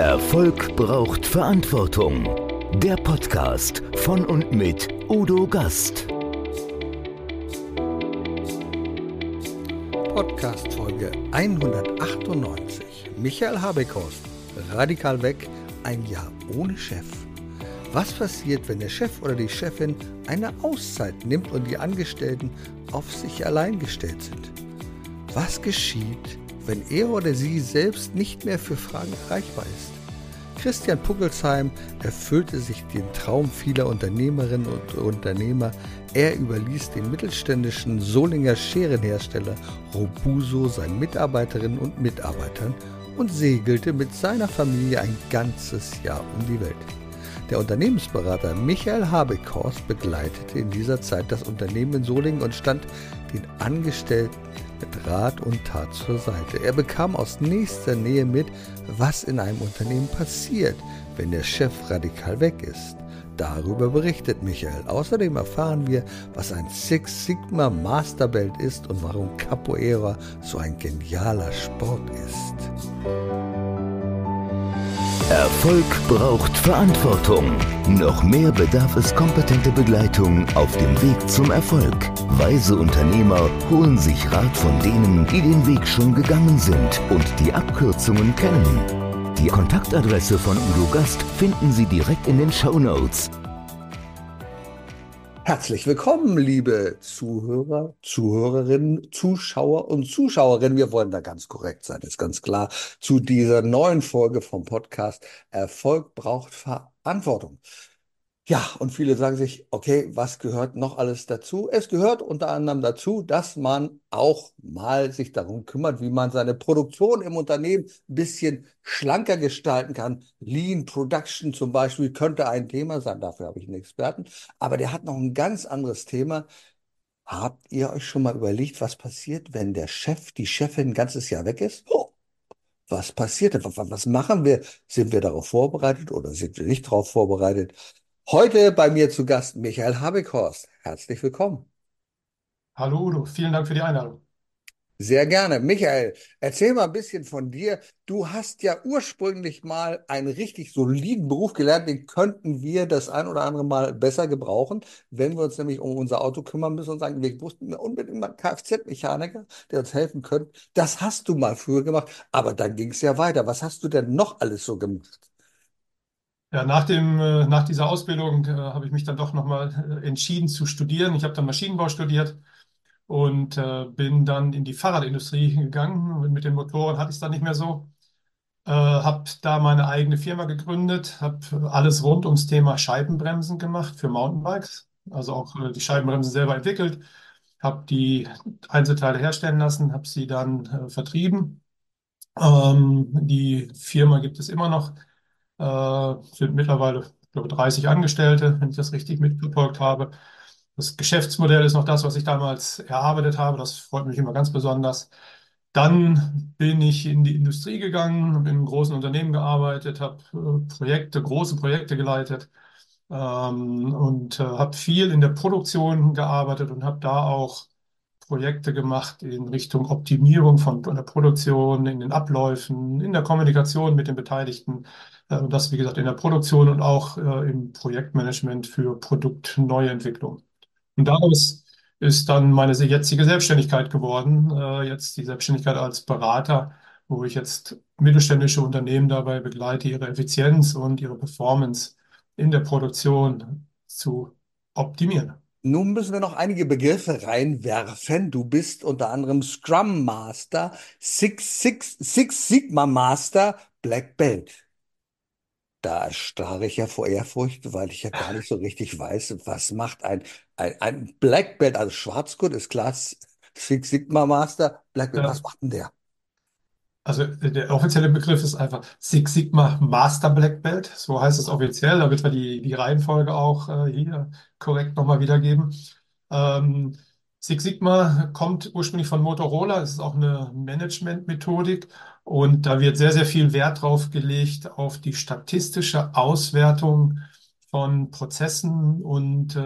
Erfolg braucht Verantwortung. Der Podcast von und mit Udo Gast. Podcast Folge 198. Michael Habekhorst, radikal weg, ein Jahr ohne Chef. Was passiert, wenn der Chef oder die Chefin eine Auszeit nimmt und die Angestellten auf sich allein gestellt sind? Was geschieht, wenn er oder sie selbst nicht mehr für Fragen erreichbar ist? Christian Puckelsheim erfüllte sich den Traum vieler Unternehmerinnen und Unternehmer. Er überließ den mittelständischen Solinger Scherenhersteller Robuso seinen Mitarbeiterinnen und Mitarbeitern und segelte mit seiner Familie ein ganzes Jahr um die Welt. Der Unternehmensberater Michael Habekhorst begleitete in dieser Zeit das Unternehmen in Solingen und stand den Angestellten mit Rat und Tat zur Seite. Er bekam aus nächster Nähe mit, was in einem Unternehmen passiert, wenn der Chef radikal weg ist. Darüber berichtet Michael. Außerdem erfahren wir, was ein Six Sigma Masterbelt ist und warum Capoeira so ein genialer Sport ist. Erfolg braucht Verantwortung. Noch mehr bedarf es kompetente Begleitung auf dem Weg zum Erfolg. Weise Unternehmer holen sich Rat von denen, die den Weg schon gegangen sind und die Abkürzungen kennen. Die Kontaktadresse von Udo Gast finden Sie direkt in den Shownotes. Herzlich willkommen, liebe Zuhörer, Zuhörerinnen, Zuschauer und Zuschauerinnen. Wir wollen da ganz korrekt sein, ist ganz klar, zu dieser neuen Folge vom Podcast Erfolg braucht Verantwortung. Ja, und viele sagen sich, okay, was gehört noch alles dazu? Es gehört unter anderem dazu, dass man auch mal sich darum kümmert, wie man seine Produktion im Unternehmen ein bisschen schlanker gestalten kann. Lean Production zum Beispiel könnte ein Thema sein, dafür habe ich einen Experten, aber der hat noch ein ganz anderes Thema. Habt ihr euch schon mal überlegt, was passiert, wenn der Chef, die Chefin ein ganzes Jahr weg ist? Oh, was passiert denn? Was machen wir? Sind wir darauf vorbereitet oder sind wir nicht darauf vorbereitet? Heute bei mir zu Gast Michael Habekhorst. Herzlich willkommen. Hallo Udo, vielen Dank für die Einladung. Sehr gerne. Michael, erzähl mal ein bisschen von dir. Du hast ja ursprünglich mal einen richtig soliden Beruf gelernt, den könnten wir das ein oder andere Mal besser gebrauchen, wenn wir uns nämlich um unser Auto kümmern müssen und sagen, wir wussten unbedingt mal einen Kfz-Mechaniker, der uns helfen könnte. Das hast du mal früher gemacht, aber dann ging es ja weiter. Was hast du denn noch alles so gemacht? Ja, nach dieser Ausbildung habe ich mich dann doch nochmal entschieden zu studieren. Ich habe dann Maschinenbau studiert und bin dann in die Fahrradindustrie gegangen. Und mit den Motoren hatte ich es dann nicht mehr so. Habe da meine eigene Firma gegründet, habe alles rund ums Thema Scheibenbremsen gemacht für Mountainbikes, also auch die Scheibenbremsen selber entwickelt, habe die Einzelteile herstellen lassen, habe sie dann vertrieben. Die Firma gibt es immer noch. Sind mittlerweile, ich glaube, 30 Angestellte, wenn ich das richtig mitverfolgt habe. Das Geschäftsmodell ist noch das, was ich damals erarbeitet habe. Das freut mich immer ganz besonders. Dann bin ich in die Industrie gegangen, habe in einem großen Unternehmen gearbeitet, habe große Projekte geleitet und habe viel in der Produktion gearbeitet und habe da auch Projekte gemacht in Richtung Optimierung von der Produktion, in den Abläufen, in der Kommunikation mit den Beteiligten. Und das, wie gesagt, in der Produktion und auch im Projektmanagement für Produktneuentwicklung. Und daraus ist dann meine jetzige Selbstständigkeit geworden. Jetzt die Selbstständigkeit als Berater, wo ich jetzt mittelständische Unternehmen dabei begleite, ihre Effizienz und ihre Performance in der Produktion zu optimieren. Nun müssen wir noch einige Begriffe reinwerfen. Du bist unter anderem Scrum Master, Six Sigma Master, Black Belt. Da erstarre ich ja vor Ehrfurcht, weil ich ja gar nicht so richtig weiß, was macht ein Black Belt, also Schwarzgurt ist klar, Six Sigma Master, Black Belt, was Ja. macht denn der? Also der offizielle Begriff ist einfach Six Sigma Master Black Belt. So heißt es offiziell, damit wir die Reihenfolge auch hier korrekt nochmal wiedergeben. Ähm, Six Sigma kommt ursprünglich von Motorola. Es ist auch eine Management-Methodik. Und da wird sehr, sehr viel Wert drauf gelegt auf die statistische Auswertung von Prozessen und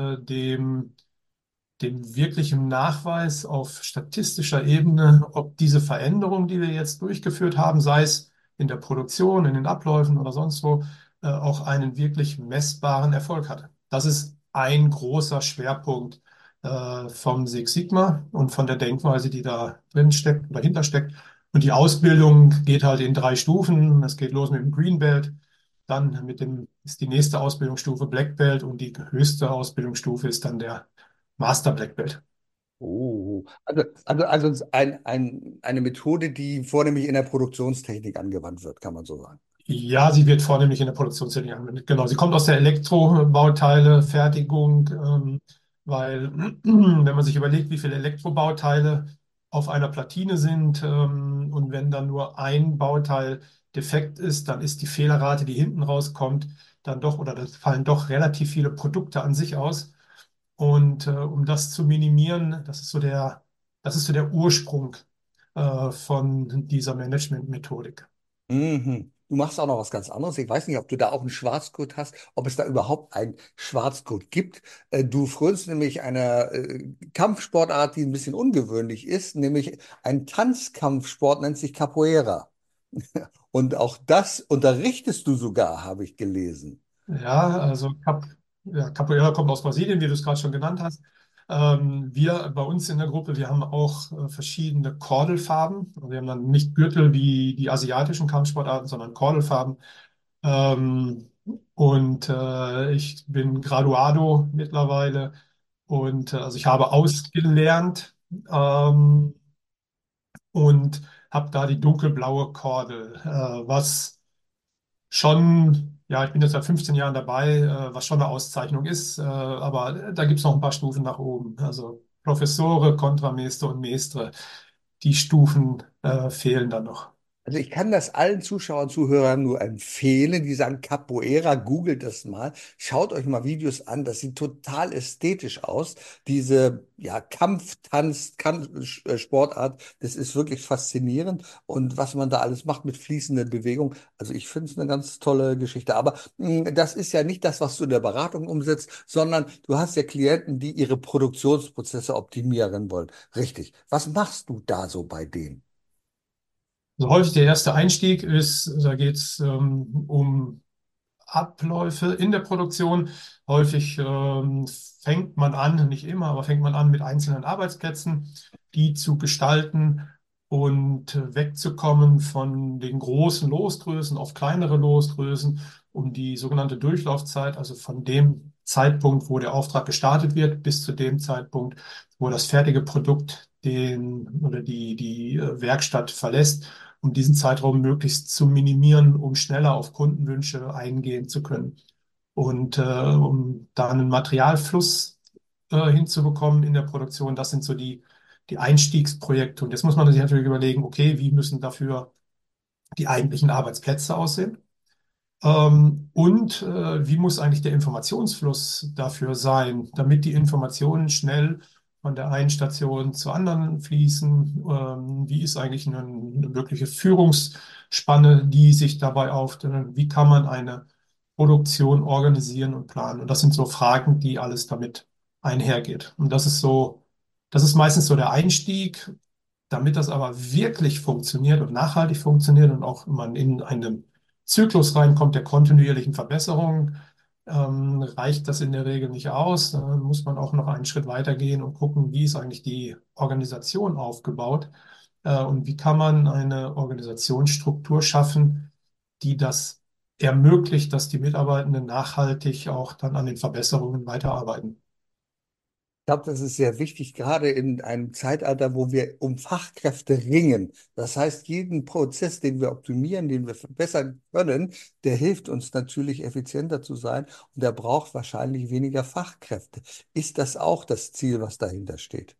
dem wirklichen Nachweis auf statistischer Ebene, ob diese Veränderung, die wir jetzt durchgeführt haben, sei es in der Produktion, in den Abläufen oder sonst wo auch einen wirklich messbaren Erfolg hatte. Das ist ein großer Schwerpunkt vom Six Sigma und von der Denkweise, die da drin steckt oder hintersteckt. Und die Ausbildung geht halt in 3 Stufen. Es geht los mit dem Green Belt, dann ist die nächste Ausbildungsstufe Black Belt und die höchste Ausbildungsstufe ist dann der Master Black Belt. Oh, also eine Methode, die vornehmlich in der Produktionstechnik angewandt wird, kann man so sagen. Ja, sie wird vornehmlich in der Produktionstechnik angewendet. Genau, sie kommt aus der Elektrobauteile, Fertigung, weil wenn man sich überlegt, wie viele Elektrobauteile auf einer Platine sind, und wenn dann nur ein Bauteil defekt ist, dann ist die Fehlerrate, die hinten rauskommt, dann doch, oder das fallen doch relativ viele Produkte an sich aus. Und um das zu minimieren, das ist so der Ursprung von dieser Management-Methodik. Mhm. Du machst auch noch was ganz anderes. Ich weiß nicht, ob du da auch einen Schwarzgurt hast, ob es da überhaupt einen Schwarzgurt gibt. Du frönst nämlich einer Kampfsportart, die ein bisschen ungewöhnlich ist, nämlich ein Tanzkampfsport, nennt sich Capoeira. Und auch das unterrichtest du sogar, habe ich gelesen. Ja, also ja, Capoeira kommt aus Brasilien, wie du es gerade schon genannt hast. Wir bei uns in der Gruppe, wir haben auch verschiedene Kordelfarben. Also wir haben dann nicht Gürtel wie die asiatischen Kampfsportarten, sondern Kordelfarben. Ähm, und ich bin Graduado mittlerweile und also ich habe ausgelernt und habe da die dunkelblaue Kordel, was schon, ja, ich bin jetzt seit 15 Jahren dabei, was schon eine Auszeichnung ist, aber da gibt es noch ein paar Stufen nach oben. Also Professore, Contramaestre und Maestre, die Stufen fehlen dann noch. Also ich kann das allen Zuschauern, Zuhörern nur empfehlen, die sagen Capoeira, googelt das mal, schaut euch mal Videos an, das sieht total ästhetisch aus. Diese ja, Sportart, das ist wirklich faszinierend und was man da alles macht mit fließenden Bewegungen, also ich finde es eine ganz tolle Geschichte. Aber das ist ja nicht das, was du in der Beratung umsetzt, sondern du hast ja Klienten, die ihre Produktionsprozesse optimieren wollen. Richtig. Was machst du da so bei denen? Also häufig der erste Einstieg ist, da geht es um Abläufe in der Produktion. Häufig fängt man an, nicht immer, aber fängt man an mit einzelnen Arbeitsplätzen, die zu gestalten und wegzukommen von den großen Losgrößen auf kleinere Losgrößen, um die sogenannte Durchlaufzeit, also von dem Zeitpunkt, wo der Auftrag gestartet wird, bis zu dem Zeitpunkt, wo das fertige Produkt die Werkstatt verlässt, um diesen Zeitraum möglichst zu minimieren, um schneller auf Kundenwünsche eingehen zu können. Und um da einen Materialfluss hinzubekommen in der Produktion, das sind so die Einstiegsprojekte. Und jetzt muss man sich natürlich überlegen, okay, wie müssen dafür die eigentlichen Arbeitsplätze aussehen? Und wie muss eigentlich der Informationsfluss dafür sein, damit die Informationen schnell von der einen Station zur anderen fließen? Wie ist eigentlich eine wirkliche Führungsspanne, die sich dabei auftut? Wie kann man eine Produktion organisieren und planen? Und das sind so Fragen, die alles damit einhergeht. Und das ist meistens so der Einstieg. Damit das aber wirklich funktioniert und nachhaltig funktioniert und auch man in einen Zyklus reinkommt der kontinuierlichen Verbesserung, reicht das in der Regel nicht aus. Da muss man auch noch einen Schritt weiter gehen und gucken, wie ist eigentlich die Organisation aufgebaut, und wie kann man eine Organisationsstruktur schaffen, die das ermöglicht, dass die Mitarbeitenden nachhaltig auch dann an den Verbesserungen weiterarbeiten. Ich glaube, das ist sehr wichtig, gerade in einem Zeitalter, wo wir um Fachkräfte ringen. Das heißt, jeden Prozess, den wir optimieren, den wir verbessern können, der hilft uns natürlich effizienter zu sein und der braucht wahrscheinlich weniger Fachkräfte. Ist das auch das Ziel, was dahinter steht?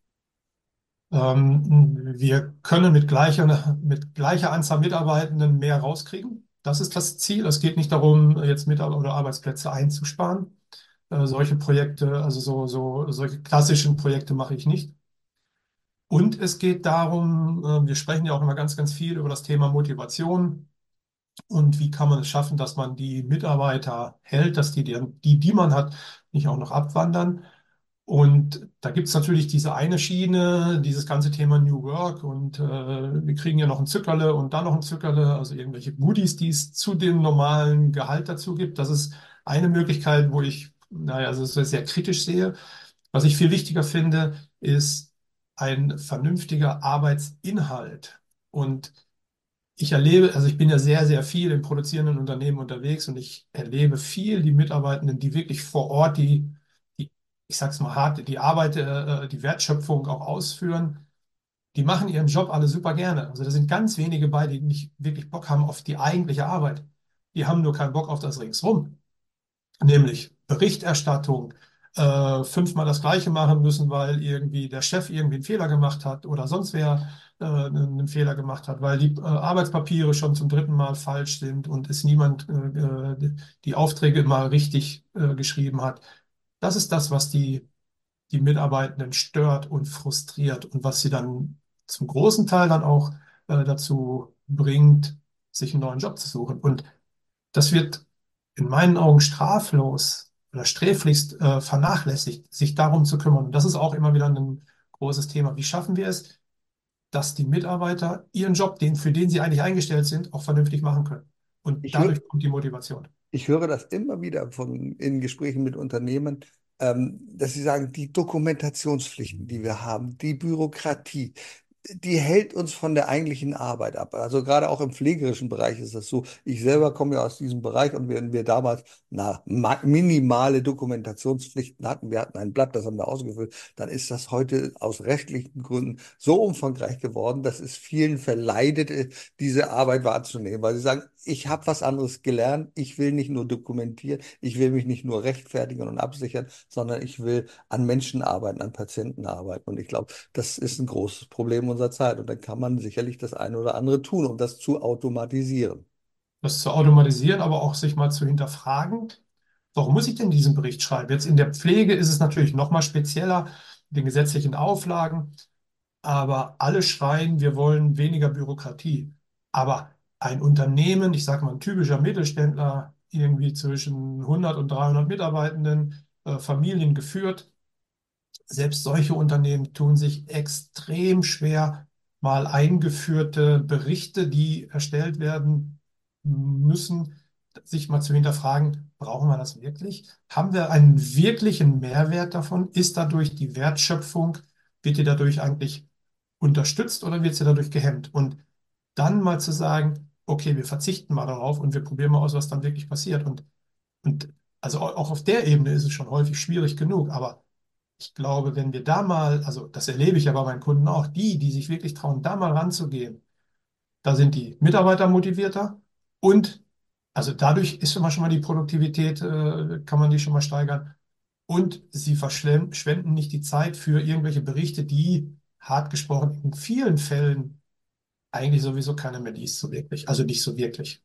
Wir können mit gleicher Anzahl Mitarbeitenden mehr rauskriegen. Das ist das Ziel. Es geht nicht darum, jetzt Mitarbeiter oder Arbeitsplätze einzusparen. Solche Projekte, also solche klassischen Projekte mache ich nicht. Und es geht darum, wir sprechen ja auch immer ganz viel über das Thema Motivation und wie kann man es schaffen, dass man die Mitarbeiter hält, dass die man hat, nicht auch noch abwandern. Und da gibt es natürlich diese eine Schiene, dieses ganze Thema New Work und wir kriegen ja noch ein Zückerle und dann noch ein Zückerle, also irgendwelche Goodies, die es zu dem normalen Gehalt dazu gibt. Das ist eine Möglichkeit, wo ich, naja, also es sehr kritisch sehe. Was ich viel wichtiger finde, ist ein vernünftiger Arbeitsinhalt. Und ich erlebe, also ich bin ja sehr, sehr viel in produzierenden Unternehmen unterwegs und ich erlebe viel die Mitarbeitenden, die wirklich vor Ort die ich sag's mal hart, die Arbeit, die Wertschöpfung auch ausführen. Die machen ihren Job alle super gerne. Also da sind ganz wenige bei, die nicht wirklich Bock haben auf die eigentliche Arbeit. Die haben nur keinen Bock auf das Ringsrum, nämlich Berichterstattung, fünfmal das Gleiche machen müssen, weil irgendwie der Chef irgendwie einen Fehler gemacht hat oder sonst wer einen Fehler gemacht hat, weil die Arbeitspapiere schon zum dritten Mal falsch sind und es niemand die Aufträge mal richtig geschrieben hat. Das ist das, was die Mitarbeitenden stört und frustriert und was sie dann zum großen Teil dann auch dazu bringt, sich einen neuen Job zu suchen. Und das wird in meinen Augen straflos oder sträflichst vernachlässigt, sich darum zu kümmern. Und das ist auch immer wieder ein großes Thema. Wie schaffen wir es, dass die Mitarbeiter ihren Job, für den sie eigentlich eingestellt sind, auch vernünftig machen können? Und Ich höre, dadurch kommt die Motivation. Ich höre das immer wieder in Gesprächen mit Unternehmen, dass sie sagen, die Dokumentationspflichten, die wir haben, die Bürokratie, die hält uns von der eigentlichen Arbeit ab. Also gerade auch im pflegerischen Bereich ist das so. Ich selber komme ja aus diesem Bereich und wenn wir damals minimale Dokumentationspflichten hatten, wir hatten ein Blatt, das haben wir ausgefüllt, dann ist das heute aus rechtlichen Gründen so umfangreich geworden, dass es vielen verleidet, diese Arbeit wahrzunehmen, weil sie sagen, ich habe was anderes gelernt, ich will nicht nur dokumentieren, ich will mich nicht nur rechtfertigen und absichern, sondern ich will an Menschen arbeiten, an Patienten arbeiten. Und ich glaube, das ist ein großes Problem unserer Zeit. Und dann kann man sicherlich das eine oder andere tun, um das zu automatisieren. Das zu automatisieren, aber auch sich mal zu hinterfragen, warum muss ich denn diesen Bericht schreiben? Jetzt in der Pflege ist es natürlich noch mal spezieller, mit den gesetzlichen Auflagen. Aber alle schreien, wir wollen weniger Bürokratie. Aber ein Unternehmen, ich sage mal ein typischer Mittelständler, irgendwie zwischen 100 und 300 Mitarbeitenden, Familien geführt, selbst solche Unternehmen tun sich extrem schwer, mal eingeführte Berichte, die erstellt werden müssen, sich mal zu hinterfragen, brauchen wir das wirklich? Haben wir einen wirklichen Mehrwert davon? Ist dadurch die Wertschöpfung, wird die dadurch eigentlich unterstützt oder wird sie dadurch gehemmt? Und dann mal zu sagen, okay, wir verzichten mal darauf und wir probieren mal aus, was dann wirklich passiert. Und also auch auf der Ebene ist es schon häufig schwierig genug, aber ich glaube, wenn wir da mal, also das erlebe ich ja bei meinen Kunden auch, die sich wirklich trauen, da mal ranzugehen, da sind die Mitarbeiter motivierter und also dadurch ist schon mal die Produktivität, kann man die schon mal steigern. Und sie verschwenden nicht die Zeit für irgendwelche Berichte, die, hart gesprochen, in vielen Fällen eigentlich sowieso keiner mehr liest, so wirklich. Also nicht so wirklich.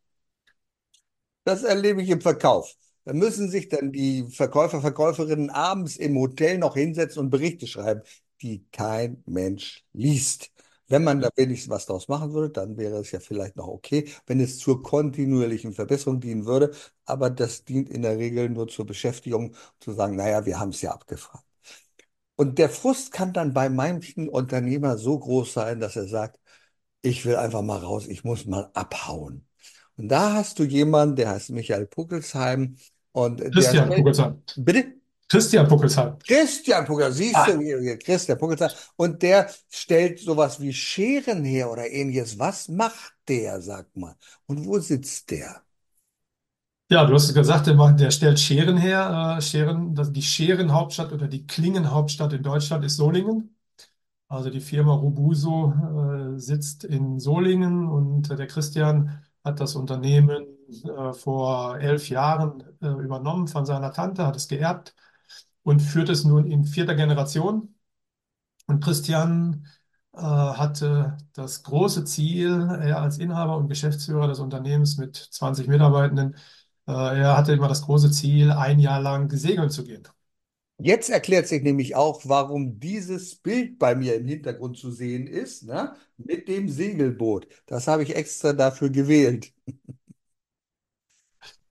Das erlebe ich im Verkauf. Da müssen sich dann die Verkäufer, Verkäuferinnen abends im Hotel noch hinsetzen und Berichte schreiben, die kein Mensch liest. Wenn man da wenigstens was draus machen würde, dann wäre es ja vielleicht noch okay, wenn es zur kontinuierlichen Verbesserung dienen würde. Aber das dient in der Regel nur zur Beschäftigung, zu sagen, naja, wir haben es ja abgefragt. Und der Frust kann dann bei manchen Unternehmer so groß sein, dass er sagt, ich will einfach mal raus, ich muss mal abhauen. Und da hast du jemanden, der heißt Michael Puckelsheim und der Christian stellt, Pugelsheim. bitte? Christian Pugelsheim. Christian Puckelsheim, siehst du, Ah, hier, Christian Puckelsheim, und der stellt sowas wie Scheren her oder ähnliches. Was macht der, sag mal? Und wo sitzt der? ja, du hast gesagt, der stellt Scheren her. Die Scherenhauptstadt oder die Klingenhauptstadt in Deutschland ist Solingen. Also die Firma Robuso sitzt in Solingen und der Christian hat das Unternehmen vor 11 Jahren übernommen von seiner Tante, hat es geerbt und führt es nun in vierter Generation. Und Christian hatte das große Ziel, er als Inhaber und Geschäftsführer des Unternehmens mit 20 Mitarbeitenden, er hatte immer das große Ziel, ein Jahr lang segeln zu gehen. Jetzt erklärt sich nämlich auch, warum dieses Bild bei mir im Hintergrund zu sehen ist, ne? Mit dem Segelboot. Das habe ich extra dafür gewählt.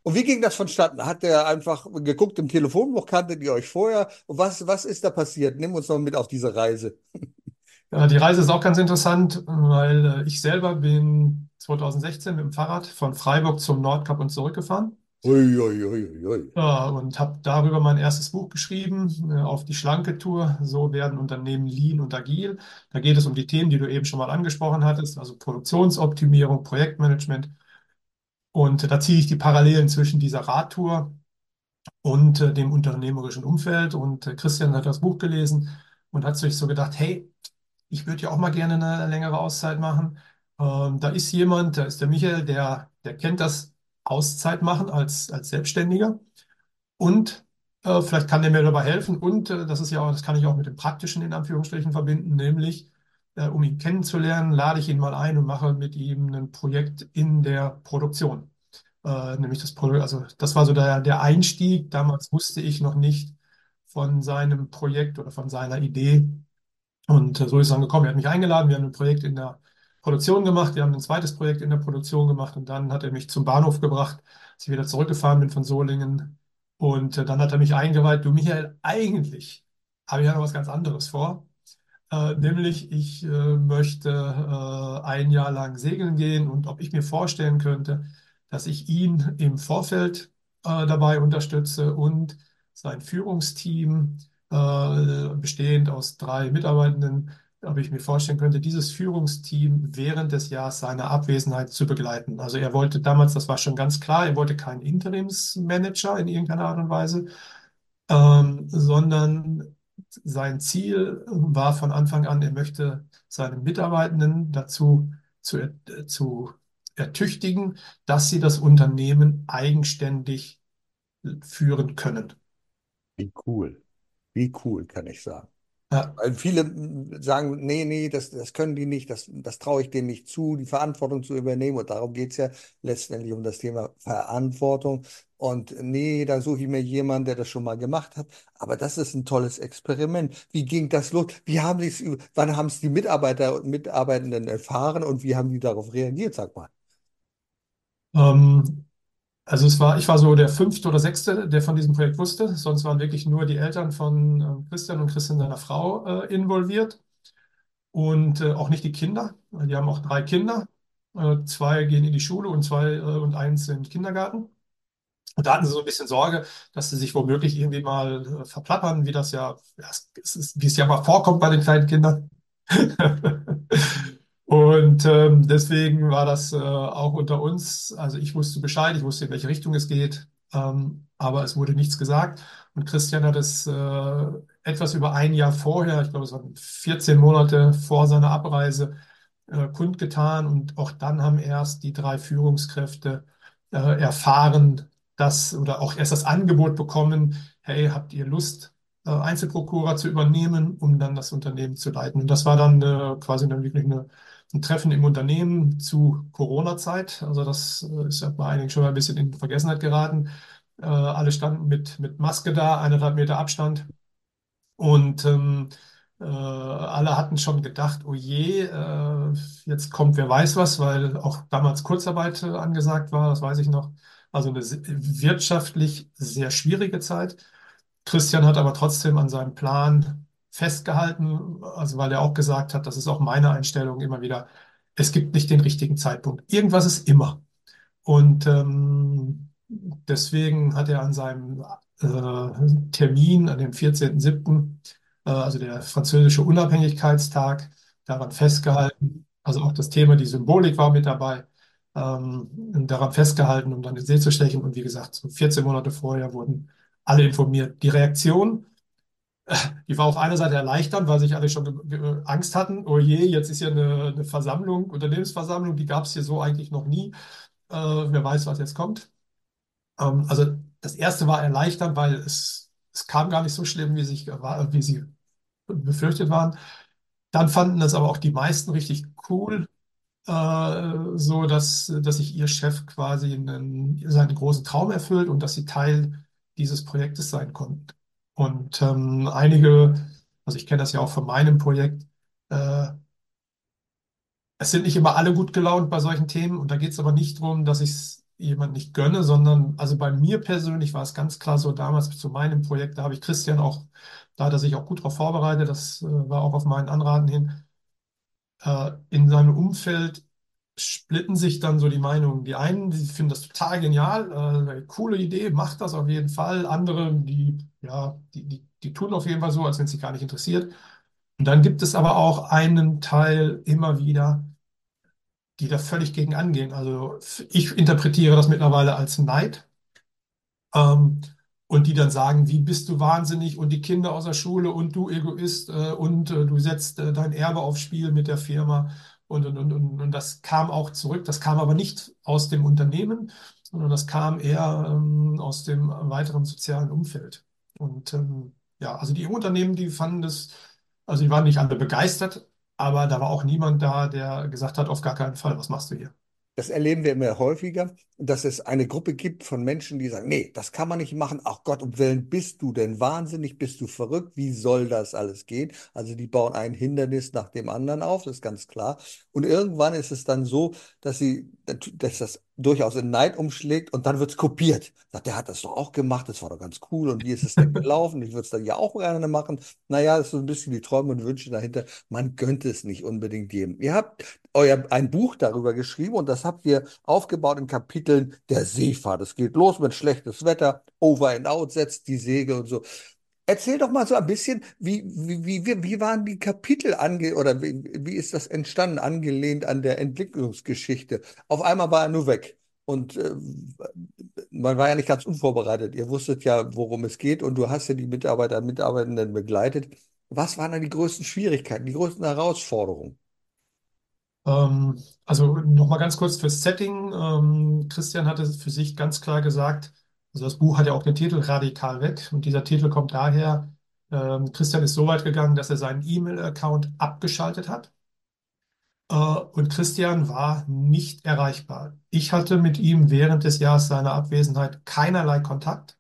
Und wie ging das vonstatten? Hat der einfach geguckt im Telefonbuch, kanntet ihr euch vorher? Und was ist da passiert? Nimm uns noch mit auf diese Reise. Ja, die Reise ist auch ganz interessant, weil ich selber bin 2016 mit dem Fahrrad von Freiburg zum Nordkap und zurückgefahren. Ui, ui, ui, ui. Und habe darüber mein erstes Buch geschrieben, auf die schlanke Tour. So werden Unternehmen lean und agil. Da geht es um die Themen, die du eben schon mal angesprochen hattest, also Produktionsoptimierung, Projektmanagement. Und da ziehe ich die Parallelen zwischen dieser Radtour und dem unternehmerischen Umfeld. Und Christian hat das Buch gelesen und hat sich so gedacht, hey, ich würde ja auch mal gerne eine längere Auszeit machen. Da ist jemand, da ist der Michael, der kennt das Auszeit machen als Selbstständiger. Und vielleicht kann der mir dabei helfen. Und das ist ja auch, das kann ich auch mit dem Praktischen in Anführungsstrichen verbinden, nämlich um ihn kennenzulernen, lade ich ihn mal ein und mache mit ihm ein Projekt in der Produktion. Nämlich das Produkt, also das war so der Einstieg. Damals wusste ich noch nicht von seinem Projekt oder von seiner Idee. Und so ist es dann gekommen. Er hat mich eingeladen, wir haben ein Projekt in der Produktion gemacht, wir haben ein zweites Projekt in der Produktion gemacht und dann hat er mich zum Bahnhof gebracht, als ich wieder zurückgefahren bin von Solingen. Und dann hat er mich eingeweiht, du Michael, eigentlich habe ich ja noch was ganz anderes vor. Nämlich, ich möchte ein Jahr lang segeln gehen und ob ich mir vorstellen könnte, dass ich ihn im Vorfeld dabei unterstütze und sein Führungsteam, bestehend aus 3 Mitarbeitenden, ob ich mir vorstellen könnte, dieses Führungsteam während des Jahres seiner Abwesenheit zu begleiten. Also er wollte damals, das war schon ganz klar, er wollte keinen Interimsmanager in irgendeiner Art und Weise, sondern sein Ziel war von Anfang an, er möchte seine Mitarbeitenden dazu zu ertüchtigen, dass sie das Unternehmen eigenständig führen können. Wie cool. Wie cool, kann ich sagen. Ja, Weil viele sagen, nee, nee, das können die nicht, das traue ich denen nicht zu, die Verantwortung zu übernehmen. Und darum geht es ja letztendlich um das Thema Verantwortung. Und nee, da suche ich mir jemanden, der das schon mal gemacht hat. Aber das ist ein tolles Experiment. Wie ging das los? Wann haben es die Mitarbeiter und Mitarbeitenden erfahren und wie haben die darauf reagiert, sag mal? ähm, also ich war so der fünfte oder sechste, der von diesem Projekt wusste. Sonst waren wirklich nur die Eltern von Christian und Christian seiner Frau involviert und auch nicht die Kinder. Die haben auch 3 Kinder. 2 gehen in die Schule und 2 und eins in den Kindergarten. Und da hatten sie so ein bisschen Sorge, dass sie sich womöglich irgendwie mal verplappern, ja, wie es ja mal vorkommt bei den kleinen Kindern. Und deswegen war das auch unter uns. Also ich wusste Bescheid, ich wusste, in welche Richtung es geht, aber es wurde nichts gesagt. Und Christian hat es etwas über ein Jahr vorher, ich glaube, es waren 14 Monate vor seiner Abreise, kundgetan. Und auch dann haben erst die 3 Führungskräfte erfahren, dass oder auch erst das Angebot bekommen, hey, habt ihr Lust, Einzelprokura zu übernehmen, um dann das Unternehmen zu leiten? Und das war dann quasi dann wirklich ein Treffen im Unternehmen zu Corona-Zeit. Also das ist ja bei einigen schon mal ein bisschen in Vergessenheit geraten. Alle standen mit Maske da, 1,5 Meter Abstand. Und alle hatten schon gedacht, oh je, jetzt kommt wer weiß was, weil auch damals Kurzarbeit angesagt war, das weiß ich noch. Also eine wirtschaftlich sehr schwierige Zeit. Christian hat aber trotzdem an seinem Plan festgehalten, also weil er auch gesagt hat, das ist auch meine Einstellung immer wieder, es gibt nicht den richtigen Zeitpunkt. Irgendwas ist immer. Und deswegen hat er an seinem Termin, an dem 14.07., also der französische Unabhängigkeitstag, daran festgehalten. Also auch das Thema, die Symbolik war mit dabei, und daran festgehalten, um dann den See zu stechen. Und wie gesagt, so 14 Monate vorher wurden alle informiert. Die Reaktion, die war auf einer Seite erleichternd, weil sich alle schon Angst hatten. Oh je, jetzt ist ja eine Versammlung, Unternehmensversammlung, die gab es hier so eigentlich noch nie. Wer weiß, was jetzt kommt. Also das erste war erleichternd, weil es kam gar nicht so schlimm, wie sie befürchtet waren. Dann fanden das aber auch die meisten richtig cool, so dass sich ihr Chef quasi seinen großen Traum erfüllt und dass sie Teil dieses Projektes sein konnten. Und also ich kenne das ja auch von meinem Projekt, äh, es sind nicht immer alle gut gelaunt bei solchen Themen und da geht es aber nicht darum, dass ich es jemand nicht gönne, sondern also bei mir persönlich war es ganz klar so damals zu meinem Projekt, da habe ich Christian auch, da hat er sich auch gut darauf vorbereitet, das war auch auf meinen Anraten hin. In seinem Umfeld splitten sich dann so die Meinungen. Die einen, die finden das total genial, coole Idee, macht das auf jeden Fall. Andere, die tun auf jeden Fall so, als wenn es sie gar nicht interessiert. Und dann gibt es aber auch einen Teil immer wieder, die da völlig gegen angehen. Also ich interpretiere das mittlerweile als Neid. Ähm, und die dann sagen, wie bist du wahnsinnig und die Kinder aus der Schule und du Egoist und du setzt dein Erbe aufs Spiel mit der Firma und das kam auch zurück. Das kam aber nicht aus dem Unternehmen, sondern das kam eher aus dem weiteren sozialen Umfeld. Und ja, also die Unternehmen, die fanden das, also die waren nicht alle begeistert, aber da war auch niemand da, der gesagt hat, auf gar keinen Fall, was machst du hier? Das erleben wir immer häufiger, dass es eine Gruppe gibt von Menschen, die sagen, nee, das kann man nicht machen. Ach Gott, um Willen, bist du denn wahnsinnig? Bist du verrückt? Wie soll das alles gehen? Also die bauen ein Hindernis nach dem anderen auf, das ist ganz klar. Und irgendwann ist es dann so, dass das durchaus in Neid umschlägt und dann wird es kopiert. Sagt, der hat das doch auch gemacht, das war doch ganz cool. Und wie ist es denn gelaufen? Ich würde es dann ja auch gerne machen. Naja, das ist so ein bisschen die Träume und Wünsche dahinter. Man gönnt es nicht unbedingt jedem. Ihr habt ein Buch darüber geschrieben und das habt ihr aufgebaut in Kapiteln der Seefahrt. Es geht los mit schlechtes Wetter, Over and Out, setzt die Segel und so. Erzähl doch mal so ein bisschen, wie waren die Kapitel oder wie ist das entstanden, angelehnt an der Entwicklungsgeschichte? Auf einmal war er nur weg. Und man war ja nicht ganz unvorbereitet. Ihr wusstet ja, worum es geht und du hast ja die Mitarbeitenden begleitet. Was waren dann die größten Schwierigkeiten, die größten Herausforderungen? Also nochmal ganz kurz fürs Setting. Christian hatte für sich ganz klar gesagt, also das Buch hat ja auch den Titel Radikal weg und dieser Titel kommt daher, Christian ist so weit gegangen, dass er seinen E-Mail-Account abgeschaltet hat und Christian war nicht erreichbar. Ich hatte mit ihm während des Jahres seiner Abwesenheit keinerlei Kontakt,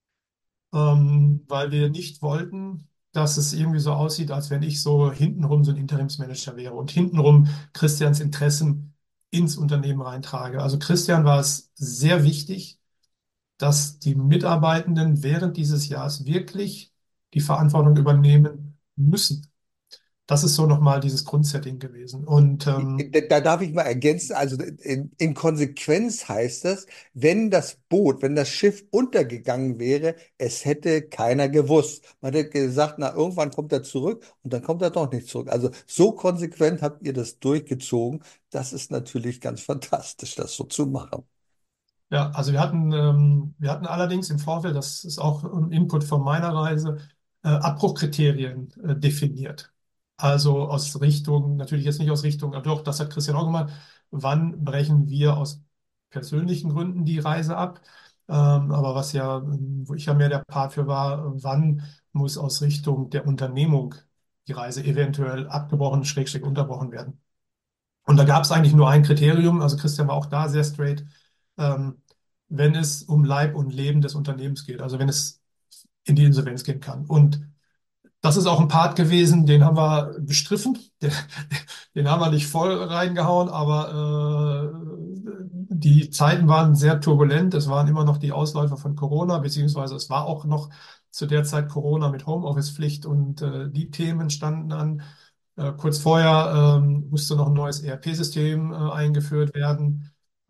weil wir nicht wollten, dass es irgendwie so aussieht, als wenn ich so hintenrum so ein Interimsmanager wäre und hintenrum Christians Interessen ins Unternehmen reintrage. Also Christian war es sehr wichtig, dass die Mitarbeitenden während dieses Jahres wirklich die Verantwortung übernehmen müssen. Das ist so nochmal dieses Grundsetting gewesen. Und Da darf ich mal ergänzen, also in Konsequenz heißt das, wenn das Schiff untergegangen wäre, es hätte keiner gewusst. Man hätte gesagt, na, irgendwann kommt er zurück und dann kommt er doch nicht zurück. Also so konsequent habt ihr das durchgezogen. Das ist natürlich ganz fantastisch, das so zu machen. ja, also wir hatten allerdings im Vorfeld, das ist auch ein Input von meiner Reise, Abbruchkriterien definiert. Also aus Richtung, natürlich jetzt nicht aus Richtung, aber doch, das hat Christian auch gemacht, wann brechen wir aus persönlichen Gründen die Reise ab? Aber was ja, wo ich ja mehr der Part für war, wann muss aus Richtung der Unternehmung die Reise eventuell abgebrochen, schrägstrich unterbrochen werden? Und da gab es eigentlich nur ein Kriterium, also Christian war auch da sehr straight, ähm, wenn es um Leib und Leben des Unternehmens geht, also wenn es in die Insolvenz gehen kann. Und das ist auch ein Part gewesen, den haben wir gestriffen, den haben wir nicht voll reingehauen, aber die Zeiten waren sehr turbulent. Es waren immer noch die Ausläufer von Corona, beziehungsweise es war auch noch zu der Zeit Corona mit Homeoffice-Pflicht und die Themen standen an. Kurz vorher musste noch ein neues ERP-System eingeführt werden.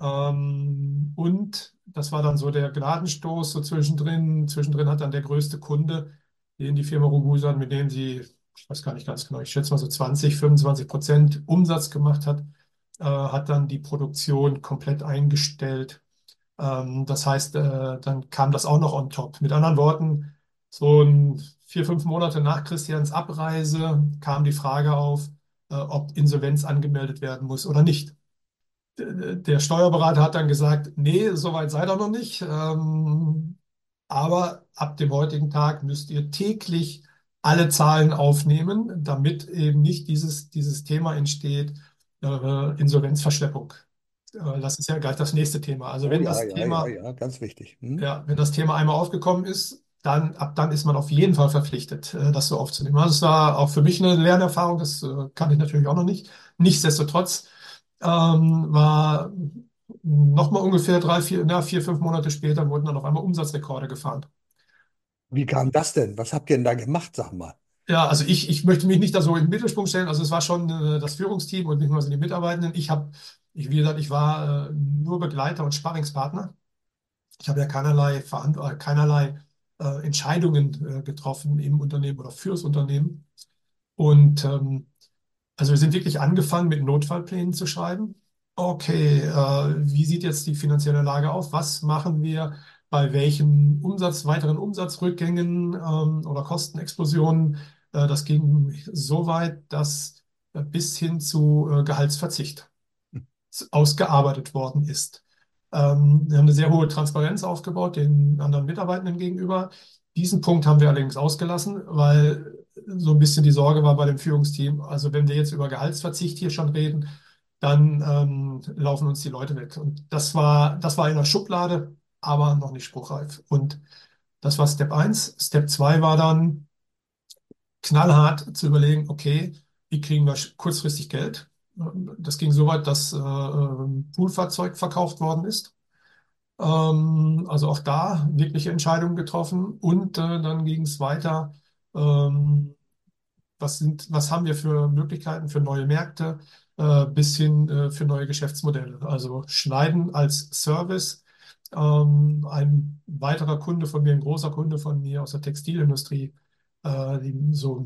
Und das war dann so der Gnadenstoß so zwischendrin. Zwischendrin hat dann der größte Kunde, den die Firma Rogusan, mit dem sie, ich weiß gar nicht ganz genau, ich schätze mal so 20, 25% Umsatz gemacht hat, hat dann die Produktion komplett eingestellt. Das heißt, dann kam das auch noch on top. Mit anderen Worten, so 4, 5 Monate nach Christians Abreise kam die Frage auf, ob Insolvenz angemeldet werden muss oder nicht. Der Steuerberater hat dann gesagt, nee, soweit seid ihr noch nicht. Aber ab dem heutigen Tag müsst ihr täglich alle Zahlen aufnehmen, damit eben nicht dieses Thema entsteht, Insolvenzverschleppung. Das ist ja gleich das nächste Thema. Also Oh wenn ja, das ja, ja, Thema, ja, ganz wichtig. Hm? ja, wenn das Thema einmal aufgekommen ist, dann ab dann ist man auf jeden Fall verpflichtet, das so aufzunehmen. Also es war auch für mich eine Lernerfahrung, das kann ich natürlich auch noch nicht. Nichtsdestotrotz war Nochmal ungefähr 4, 5 Monate später wurden dann auf einmal Umsatzrekorde gefahren. Wie kam das denn? Was habt ihr denn da gemacht, sag mal? Ja, also ich möchte mich nicht da so in den Mittelpunkt stellen. Also es war schon das Führungsteam und nicht nur so die Mitarbeitenden. Wie gesagt, ich war nur Begleiter und Sparringspartner. Ich habe ja keinerlei Entscheidungen getroffen im Unternehmen oder fürs Unternehmen. Und also wir sind wirklich angefangen, mit Notfallplänen zu schreiben. Okay, wie sieht jetzt die finanzielle Lage aus? Was machen wir bei welchen weiteren Umsatzrückgängen oder Kostenexplosionen? Das ging so weit, dass bis hin zu Gehaltsverzicht ausgearbeitet worden ist. Wir haben eine sehr hohe Transparenz aufgebaut den anderen Mitarbeitenden gegenüber. Diesen Punkt haben wir allerdings ausgelassen, weil so ein bisschen die Sorge war bei dem Führungsteam. Also wenn wir jetzt über Gehaltsverzicht hier schon reden, dann laufen uns die Leute weg. Und das war in der Schublade, aber noch nicht spruchreif. Und das war Step eins. Step 2 war dann knallhart zu überlegen, okay, wie kriegen wir kurzfristig Geld? Das ging so weit, dass ein Poolfahrzeug verkauft worden ist. Also auch da wirkliche Entscheidungen getroffen. Und dann ging es weiter. Ähm, was haben wir für Möglichkeiten für neue Märkte, bis hin für neue Geschäftsmodelle? Also Schneiden als Service. Ein weiterer Kunde von mir, ein großer Kunde von mir aus der Textilindustrie, die so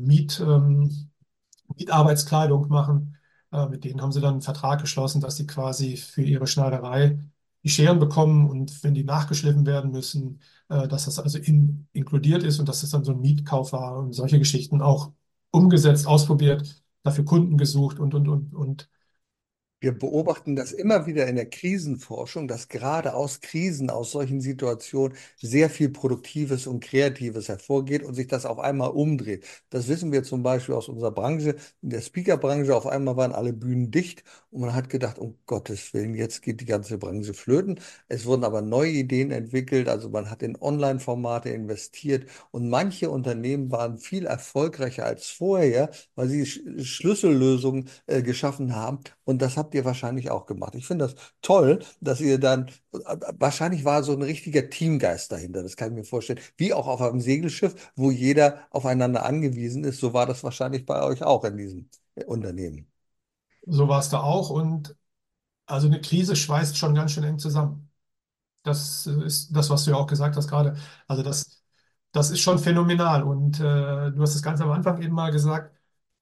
Mietarbeitskleidung machen. Mit denen haben sie dann einen Vertrag geschlossen, dass sie quasi für ihre Schneiderei die Scheren bekommen und wenn die nachgeschliffen werden müssen, dass das also inkludiert ist und dass das dann so ein Mietkauf war und solche Geschichten auch umgesetzt, ausprobiert, dafür Kunden gesucht und. Wir beobachten das immer wieder in der Krisenforschung, dass gerade aus Krisen, aus solchen Situationen sehr viel Produktives und Kreatives hervorgeht und sich das auf einmal umdreht. Das wissen wir zum Beispiel aus unserer Branche, in der Speakerbranche. Auf einmal waren alle Bühnen dicht und man hat gedacht, um Gottes Willen, jetzt geht die ganze Branche flöten. Es wurden aber neue Ideen entwickelt, also man hat in Online-Formate investiert und manche Unternehmen waren viel erfolgreicher als vorher, weil sie Schlüssellösungen geschaffen haben. Und das habt ihr wahrscheinlich auch gemacht. Ich finde das toll, dass ihr dann, wahrscheinlich war so ein richtiger Teamgeist dahinter, das kann ich mir vorstellen. Wie auch auf einem Segelschiff, wo jeder aufeinander angewiesen ist. So war das wahrscheinlich bei euch auch in diesem Unternehmen. So war es da auch. Und also eine Krise schweißt schon ganz schön eng zusammen. Das ist das, was du ja auch gesagt hast gerade. Also das ist schon phänomenal. Und du hast es ganz am Anfang eben mal gesagt,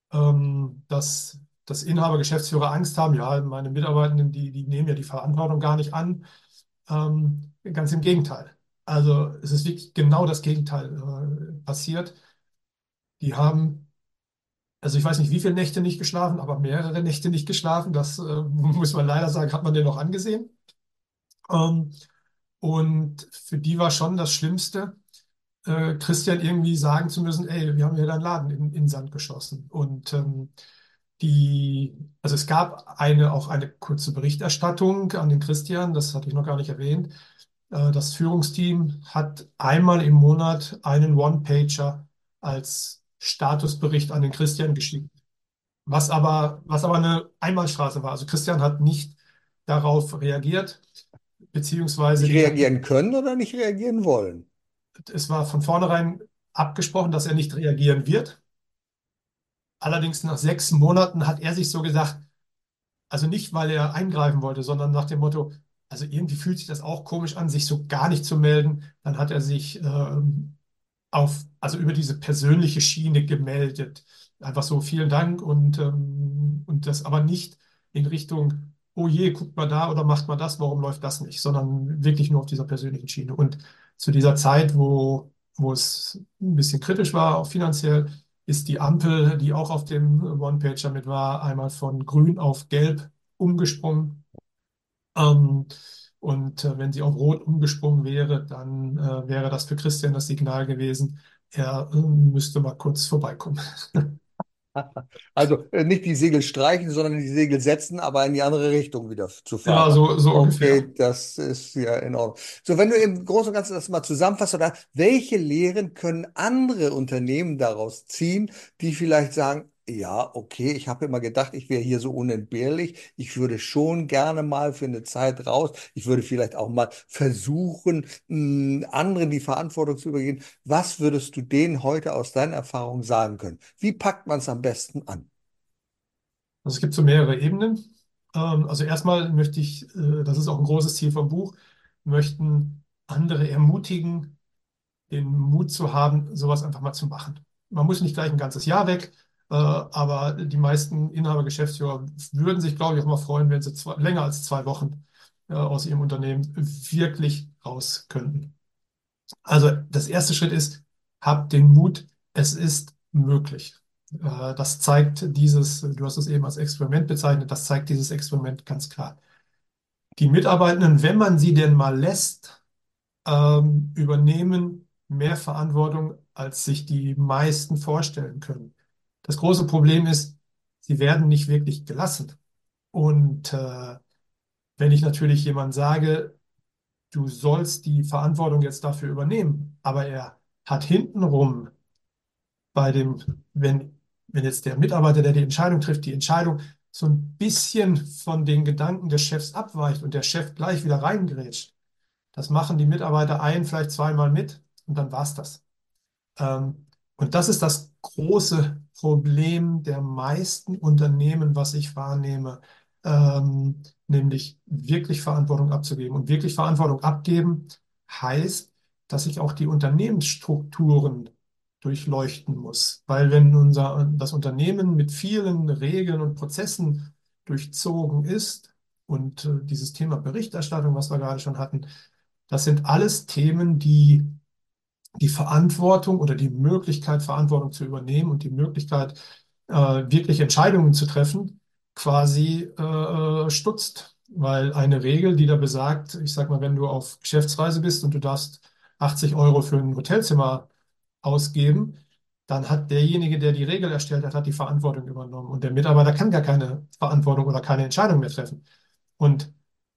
dass Inhaber, Geschäftsführer Angst haben. Ja, meine Mitarbeitenden, die nehmen ja die Verantwortung gar nicht an. Ganz im Gegenteil. Also es ist wirklich genau das Gegenteil passiert. Die haben, also ich weiß nicht, wie viele Nächte nicht geschlafen, aber mehrere Nächte nicht geschlafen. Das muss man leider sagen, hat man denen noch angesehen. Ähm, und für die war schon das Schlimmste, Christian irgendwie sagen zu müssen, ey, wir haben hier deinen Laden in den Sand geschossen. Und also es gab auch eine kurze Berichterstattung an den Christian, das hatte ich noch gar nicht erwähnt. Das Führungsteam hat einmal im Monat einen One-Pager als Statusbericht an den Christian geschickt, was aber eine Einbahnstraße war. Also Christian hat nicht darauf reagiert, beziehungsweise Nicht die, reagieren können oder nicht reagieren wollen. es war von vornherein abgesprochen, dass er nicht reagieren wird. Allerdings nach 6 Monaten hat er sich so gesagt, also nicht, weil er eingreifen wollte, sondern nach dem Motto, also irgendwie fühlt sich das auch komisch an, sich so gar nicht zu melden. Dann hat er sich also über diese persönliche Schiene gemeldet. Einfach so, vielen Dank und das aber nicht in Richtung, oh je, guckt mal da oder macht mal das, warum läuft das nicht, sondern wirklich nur auf dieser persönlichen Schiene. Und zu dieser Zeit, wo es ein bisschen kritisch war, auch finanziell, ist die Ampel, die auch auf dem One-Pager mit war, einmal von grün auf gelb umgesprungen. Ähm, und wenn sie auf Rot umgesprungen wäre, dann wäre das für Christian das Signal gewesen, er müsste mal kurz vorbeikommen. Also nicht die Segel streichen, sondern die Segel setzen, aber in die andere Richtung wieder zu Ja, fahren. so ungefähr. Okay, das ist ja in Ordnung. So, wenn du im Großen und Ganzen das mal zusammenfasst, oder welche Lehren können andere Unternehmen daraus ziehen, die vielleicht sagen, Ja, okay, ich habe immer gedacht, ich wäre hier so unentbehrlich. Ich würde schon gerne mal für eine Zeit raus. Ich würde vielleicht auch mal versuchen, anderen die Verantwortung zu übergeben. Was würdest du denen heute aus deiner Erfahrung sagen können? Wie packt man es am besten an? Also es gibt so mehrere Ebenen. Also erstmal möchte ich, das ist auch ein großes Ziel vom Buch, möchten andere ermutigen, den Mut zu haben, sowas einfach mal zu machen. Man muss nicht gleich ein ganzes Jahr weg, aber die meisten Inhaber, Geschäftsführer würden sich, glaube ich, auch mal freuen, wenn sie länger als 2 Wochen aus ihrem Unternehmen wirklich raus könnten. Also das erste Schritt ist, habt den Mut, es ist möglich. Das zeigt dieses, du hast es eben als Experiment bezeichnet, das zeigt dieses Experiment ganz klar. Die Mitarbeitenden, wenn man sie denn mal lässt, übernehmen mehr Verantwortung, als sich die meisten vorstellen können. Das große Problem ist, sie werden nicht wirklich gelassen. Und wenn ich natürlich jemand sage, du sollst die Verantwortung jetzt dafür übernehmen, aber er hat hintenrum bei dem, wenn jetzt der Mitarbeiter, der die Entscheidung trifft, die Entscheidung so ein bisschen von den Gedanken des Chefs abweicht und der Chef gleich wieder reingrätscht, das machen die Mitarbeiter vielleicht zweimal mit und dann war's das. Und das ist das große Problem der meisten Unternehmen, was ich wahrnehme, nämlich wirklich Verantwortung abzugeben. Und wirklich Verantwortung abgeben heißt, dass ich auch die Unternehmensstrukturen durchleuchten muss. Weil wenn das Unternehmen mit vielen Regeln und Prozessen durchzogen ist, und dieses Thema Berichterstattung, was wir gerade schon hatten, das sind alles Themen, die Verantwortung oder die Möglichkeit, Verantwortung zu übernehmen und die Möglichkeit, wirklich Entscheidungen zu treffen, quasi stutzt. Weil eine Regel, die da besagt, ich sag mal, wenn du auf Geschäftsreise bist und du darfst 80 € für ein Hotelzimmer ausgeben, dann hat derjenige, der die Regel erstellt hat, hat die Verantwortung übernommen. Und der Mitarbeiter kann gar keine Verantwortung oder keine Entscheidung mehr treffen. Und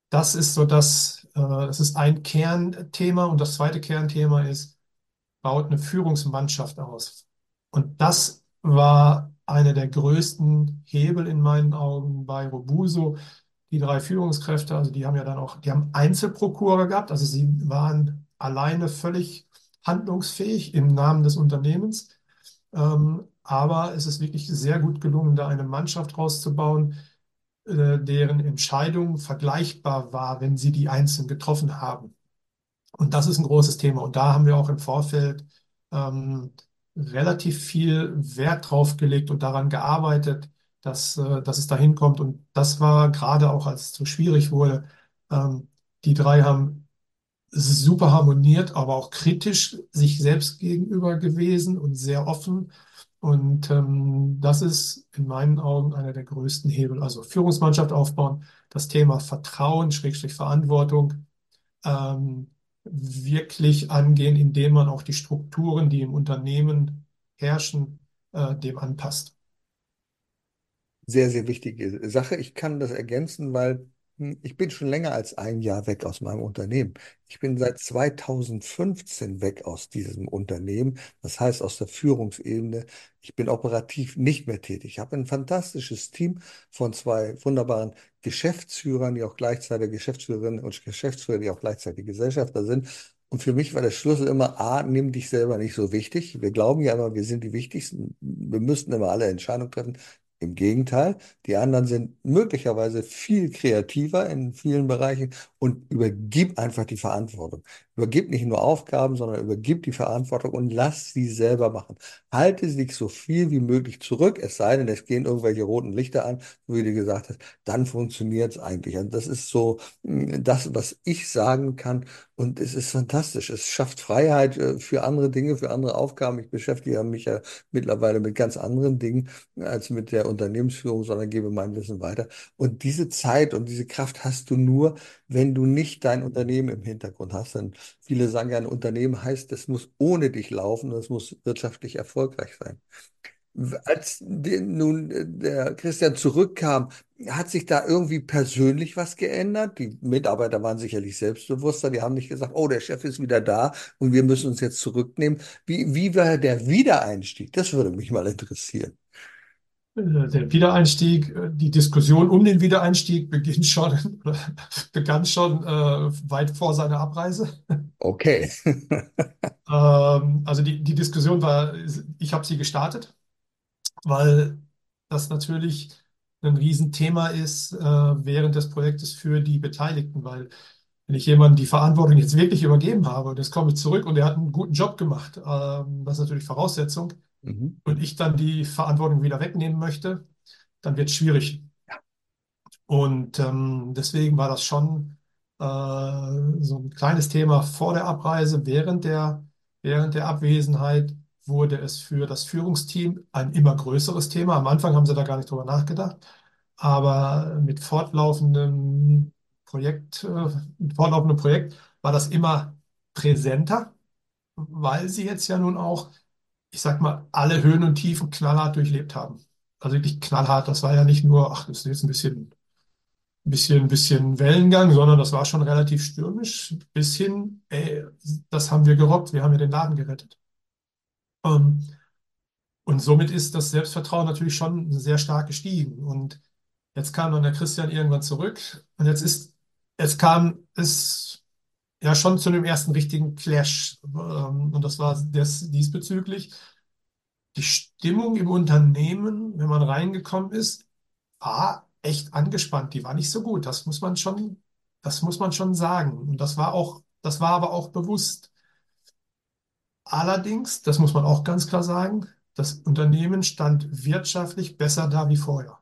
das ist ein Kernthema. Und das zweite Kernthema ist, baut eine Führungsmannschaft aus. Und das war einer der größten Hebel in meinen Augen bei Robuso. Die drei Führungskräfte, also die haben ja dann auch, die haben Einzelprokure gehabt, also sie waren alleine völlig handlungsfähig im Namen des Unternehmens. Aber es ist wirklich sehr gut gelungen, da eine Mannschaft rauszubauen, deren Entscheidung vergleichbar war, wenn sie die einzeln getroffen haben. Und das ist ein großes Thema. Und da haben wir auch im Vorfeld ähm, relativ viel Wert drauf gelegt und daran gearbeitet, dass es dahin kommt. Und das war gerade auch, als es so schwierig wurde. Die drei haben super harmoniert, aber auch kritisch sich selbst gegenüber gewesen und sehr offen. Und das ist in meinen Augen einer der größten Hebel. Also Führungsmannschaft aufbauen, das Thema Vertrauen, Schrägstrich Verantwortung ähm, wirklich angehen, indem man auch die Strukturen, die im Unternehmen herrschen, dem anpasst. Sehr, sehr wichtige Sache. Ich kann das ergänzen, weil ich bin schon länger als ein Jahr weg aus meinem Unternehmen. Ich bin seit 2015 weg aus diesem Unternehmen, das heißt aus der Führungsebene. Ich bin operativ nicht mehr tätig. Ich habe ein fantastisches Team von zwei wunderbaren Geschäftsführern, die auch gleichzeitig Geschäftsführerinnen und Geschäftsführer, die auch gleichzeitig Gesellschafter sind. Und für mich war der Schlüssel immer, A, nimm dich selber nicht so wichtig. Wir glauben ja immer, wir sind die Wichtigsten. Wir müssten immer alle Entscheidungen treffen. Im Gegenteil, die anderen sind möglicherweise viel kreativer in vielen Bereichen und übergib einfach die Verantwortung. Übergib nicht nur Aufgaben, sondern übergib die Verantwortung und lass sie selber machen. Halte sich so viel wie möglich zurück, es sei denn, es gehen irgendwelche roten Lichter an, so wie du gesagt hast, dann funktioniert es eigentlich. Und das ist so das, was ich sagen kann. Und es ist fantastisch. Es schafft Freiheit für andere Dinge, für andere Aufgaben. Ich beschäftige mich ja mittlerweile mit ganz anderen Dingen als mit der Unternehmensführung, sondern gebe mein Wissen weiter. Und diese Zeit und diese Kraft hast du nur, wenn du nicht dein Unternehmen im Hintergrund hast. Denn viele sagen ja, ein Unternehmen heißt, es muss ohne dich laufen und es muss wirtschaftlich erfolgreich sein. Als nun der Christian zurückkam, hat sich da irgendwie persönlich was geändert? Die Mitarbeiter waren sicherlich selbstbewusster, die haben nicht gesagt, oh, der Chef ist wieder da und wir müssen uns jetzt zurücknehmen. Wie war der Wiedereinstieg? Das würde mich mal interessieren. Der Wiedereinstieg, die Diskussion um den Wiedereinstieg beginnt schon, oder begann schon weit vor seiner Abreise. Okay. Also die Diskussion war, ich habe sie gestartet, weil das natürlich ein Riesenthema ist während des Projektes für die Beteiligten, weil wenn ich jemandem die Verantwortung jetzt wirklich übergeben habe und jetzt komme ich zurück und er hat einen guten Job gemacht, das ist natürlich Voraussetzung, Mhm. und ich dann die Verantwortung wieder wegnehmen möchte, dann wird es schwierig. Und deswegen war das schon so ein kleines Thema vor der Abreise. Während der Abwesenheit wurde es für das Führungsteam ein immer größeres Thema. Am Anfang haben sie da gar nicht drüber nachgedacht. Aber mit fortlaufendem Projekt war das immer präsenter, weil sie jetzt ja nun auch, ich sag mal, alle Höhen und Tiefen knallhart durchlebt haben. Also wirklich knallhart. Das war ja nicht nur, ach, das ist jetzt ein bisschen Wellengang, sondern das war schon relativ stürmisch, bis hin, ey, das haben wir gerockt, wir haben ja den Laden gerettet. Ähm, und somit ist das Selbstvertrauen natürlich schon sehr stark gestiegen. Und jetzt kam dann der Christian irgendwann zurück und jetzt kam es ja schon zu dem ersten richtigen Clash. Und das war diesbezüglich die Stimmung im Unternehmen, wenn man reingekommen ist, war echt angespannt. Die war nicht so gut. Das muss man schon sagen. Und das war aber auch bewusst. Allerdings, das muss man auch ganz klar sagen, das Unternehmen stand wirtschaftlich besser da wie vorher.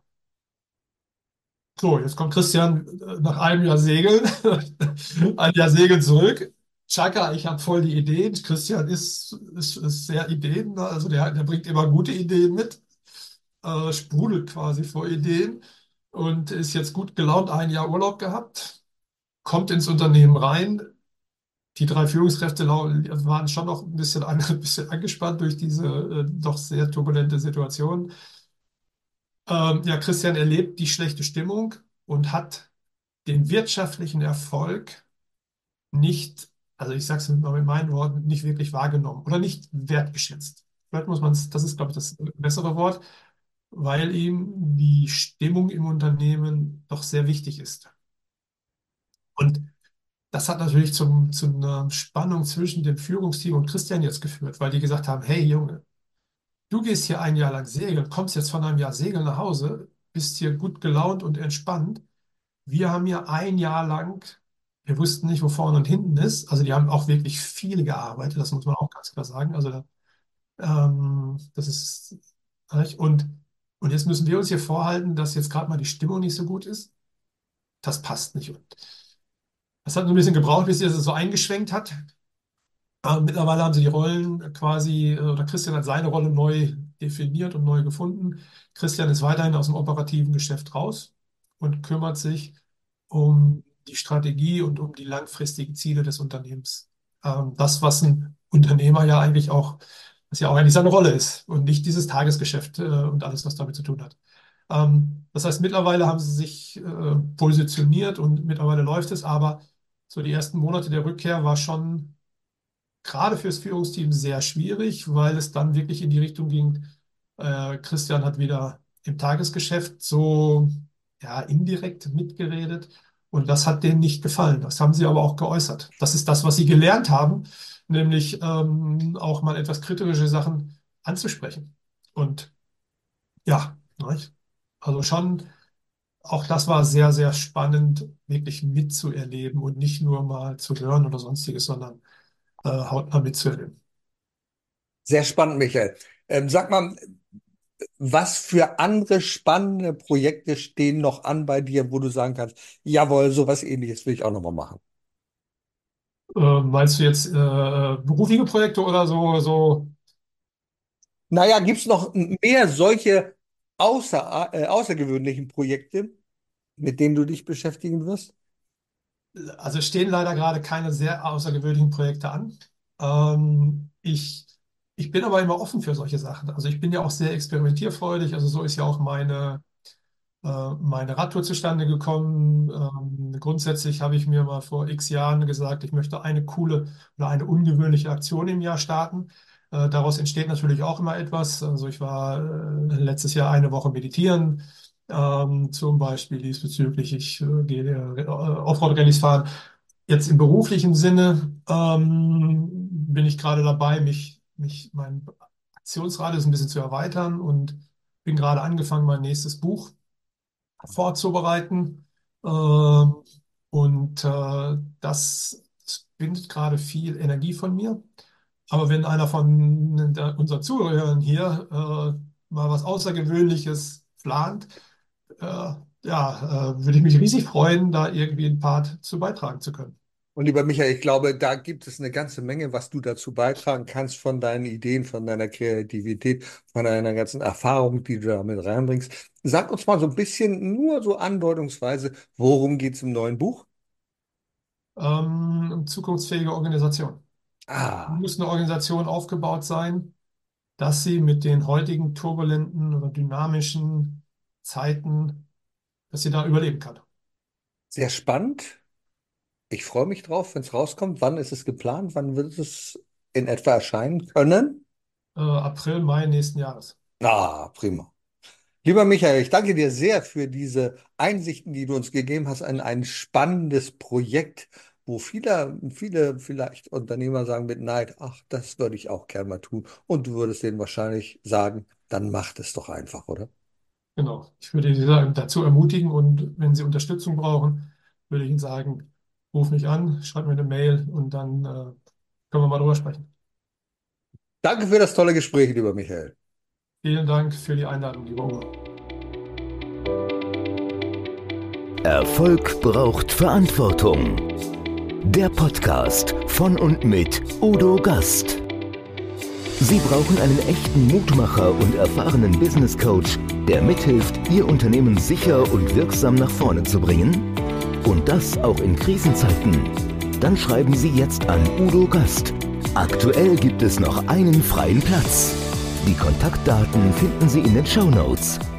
So, jetzt kommt Christian nach einem Jahr Segeln, ein Jahr Segeln zurück. Chaka, ich habe voll die Ideen. Christian ist sehr Ideen, also der bringt immer gute Ideen mit, sprudelt quasi vor Ideen und ist jetzt gut gelaunt, ein Jahr Urlaub gehabt, kommt ins Unternehmen rein. Die drei Führungskräfte waren schon noch ein bisschen angespannt durch diese doch sehr turbulente Situation. Ja, Christian erlebt die schlechte Stimmung und hat den wirtschaftlichen Erfolg nicht, also ich sage es mal mit meinen Worten, nicht wirklich wahrgenommen oder nicht wertgeschätzt. Vielleicht muss man es, das ist, glaube ich, das bessere Wort, weil ihm die Stimmung im Unternehmen doch sehr wichtig ist. Und das hat natürlich zu einer Spannung zwischen dem Führungsteam und Christian jetzt geführt, weil die gesagt haben, hey Junge, du gehst hier ein Jahr lang segeln, kommst jetzt von einem Jahr Segeln nach Hause, bist hier gut gelaunt und entspannt. Wir haben hier ein Jahr lang, wir wussten nicht, wo vorne und hinten ist. Also die haben auch wirklich viel gearbeitet, das muss man auch ganz klar sagen. Also das ist, und, und jetzt müssen wir uns hier vorhalten, dass jetzt gerade mal die Stimmung nicht so gut ist. Das passt nicht. Und das hat nur ein bisschen gebraucht, bis sie das so eingeschwenkt hat. Mittlerweile haben sie die Rollen quasi, oder Christian hat seine Rolle neu definiert und neu gefunden. Christian ist weiterhin aus dem operativen Geschäft raus und kümmert sich um die Strategie und um die langfristigen Ziele des Unternehmens. Das, was ein Unternehmer ja eigentlich auch, was ja auch eigentlich seine Rolle ist und nicht dieses Tagesgeschäft, und alles, was damit zu tun hat. Das heißt, mittlerweile haben sie sich, positioniert und mittlerweile läuft es, aber so die ersten Monate der Rückkehr war schon gerade fürs Führungsteam sehr schwierig, weil es dann wirklich in die Richtung ging, Christian hat wieder im Tagesgeschäft so ja, indirekt mitgeredet und das hat denen nicht gefallen. Das haben sie aber auch geäußert. Das ist das, was sie gelernt haben, nämlich auch mal etwas kritische Sachen anzusprechen. Und ja, nicht? Also schon, auch das war sehr, sehr spannend, wirklich mitzuerleben und nicht nur mal zu hören oder sonstiges, sondern hautnah mitzuerleben. Sehr spannend, Michael. Sag mal, was für andere spannende Projekte stehen noch an bei dir, wo du sagen kannst, jawohl, sowas Ähnliches will ich auch nochmal machen? Meinst du jetzt berufliche Projekte oder so? Naja, gibt es noch mehr solche außergewöhnlichen Projekte, mit denen du dich beschäftigen wirst? Also es stehen leider gerade keine sehr außergewöhnlichen Projekte an. Ich bin aber immer offen für solche Sachen. Also ich bin ja auch sehr experimentierfreudig. Also so ist ja auch meine Radtour zustande gekommen. Grundsätzlich habe ich mir mal vor x Jahren gesagt, ich möchte eine coole oder eine ungewöhnliche Aktion im Jahr starten. Daraus entsteht natürlich auch immer etwas. Also ich war letztes Jahr eine Woche meditieren, zum Beispiel diesbezüglich. Ich gehe Offroad-Rallyes fahren. Jetzt im beruflichen Sinne bin ich gerade dabei, mein Aktionsradius ein bisschen zu erweitern und bin gerade angefangen, mein nächstes Buch vorzubereiten. Und das bindet gerade viel Energie von mir. Aber wenn einer von unseren Zuhörern hier mal was Außergewöhnliches plant, würde ich mich riesig freuen, da irgendwie einen Part zu beitragen zu können. Und lieber Michael, ich glaube, da gibt es eine ganze Menge, was du dazu beitragen kannst von deinen Ideen, von deiner Kreativität, von deiner ganzen Erfahrung, die du da mit reinbringst. Sag uns mal so ein bisschen, nur so andeutungsweise, worum geht es im neuen Buch? Zukunftsfähige Organisation. Ah, Muss eine Organisation aufgebaut sein, dass sie mit den heutigen turbulenten oder dynamischen Zeiten, dass sie da überleben kann. sehr spannend. Ich freue mich drauf, wenn es rauskommt. Wann ist es geplant? Wann wird es in etwa erscheinen können? April, Mai nächsten Jahres. Ah, prima. Lieber Michael, ich danke dir sehr für diese Einsichten, die du uns gegeben hast in ein spannendes Projekt, wo viele vielleicht Unternehmer sagen mit Neid, ach, das würde ich auch gern mal tun. Und du würdest denen wahrscheinlich sagen, dann macht es doch einfach, oder? Genau. Ich würde Sie dazu ermutigen und wenn Sie Unterstützung brauchen, würde ich Ihnen sagen, ruf mich an, schreib mir eine Mail und dann können wir mal drüber sprechen. Danke für das tolle Gespräch, lieber Michael. Vielen Dank für die Einladung, lieber Uwe. Erfolg braucht Verantwortung. Der Podcast von und mit Udo Gast. Sie brauchen einen echten Mutmacher und erfahrenen Business Coach, der mithilft, Ihr Unternehmen sicher und wirksam nach vorne zu bringen? Und das auch in Krisenzeiten? Dann schreiben Sie jetzt an Udo Gast. Aktuell gibt es noch einen freien Platz. Die Kontaktdaten finden Sie in den Shownotes.